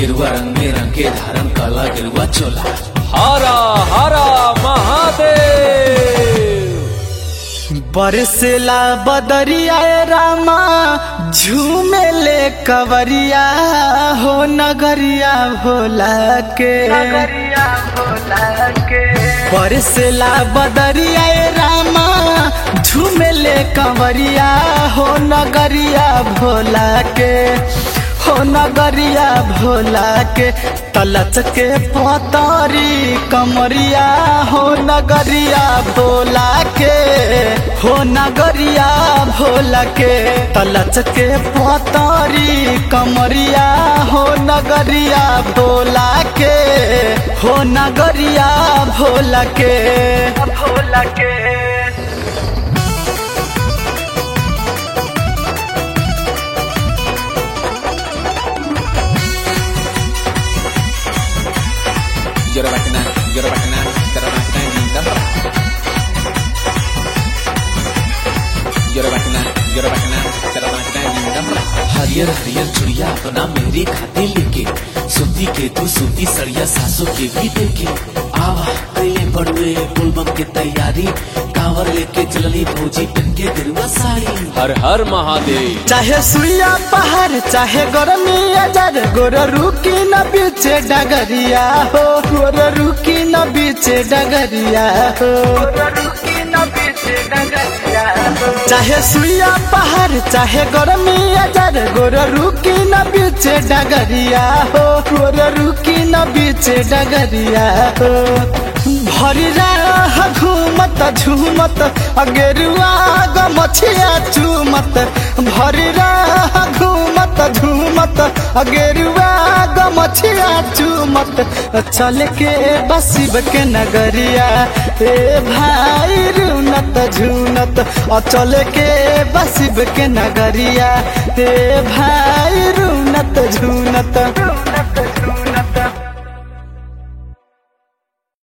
गेरुआ रंग में रंग के धारण काला गेरुआ चोला। हरा हरा महादेव। बरसेला बदरिया रामा झूमे ले कवरिया हो नगरिया भोला के। बरसेला बदरिया रामा झूमे ले कवरिया हो नगरिया भोला के। हो नगरिया भोला के तलच के पतरी कमरिया हो नगरिया भोला के। हो नगरिया भोला के तलच के पतरी कमरिया हो नगरिया भोला के। हो नगरिया भोला के भोला के। Yorobakana, Yorobakana, Yorobakana, Yorobakana, Yorobakana, Yorobakana। हरियर हरियर चुड़िया अपना मेरी खाते लेके, सूती के तू सूती सड़िया सासों के भी देखे। आवा कइले बड़ुए पुलबम के तैयारी, कांवर लेके चलली भौजी पहन के गेरुआ साड़ी। हर हर महादेव। चाहे सुइया पहाड़ चाहे गर्मी अजर गोर रुकी न बीचे डगरिया हो। गोर रुकी न बीचे डगरिया हो। चाहे सुइया पहाड़ चाहे गर्मी अजर गोर रुकी न बीचे डगरिया हो। गोर रुकी न बीचे डगरिया हो। भरी राह घूमत झूमत गेरुआ गमछिया चूमत। भरी राह घूमत झूमत गेरुआ गमछिया चूमत। चल के बसिब के नगरिया ए भाई रुनत झूनत। चल के बसिब के नगरिया ए भाई रुनत झूनत।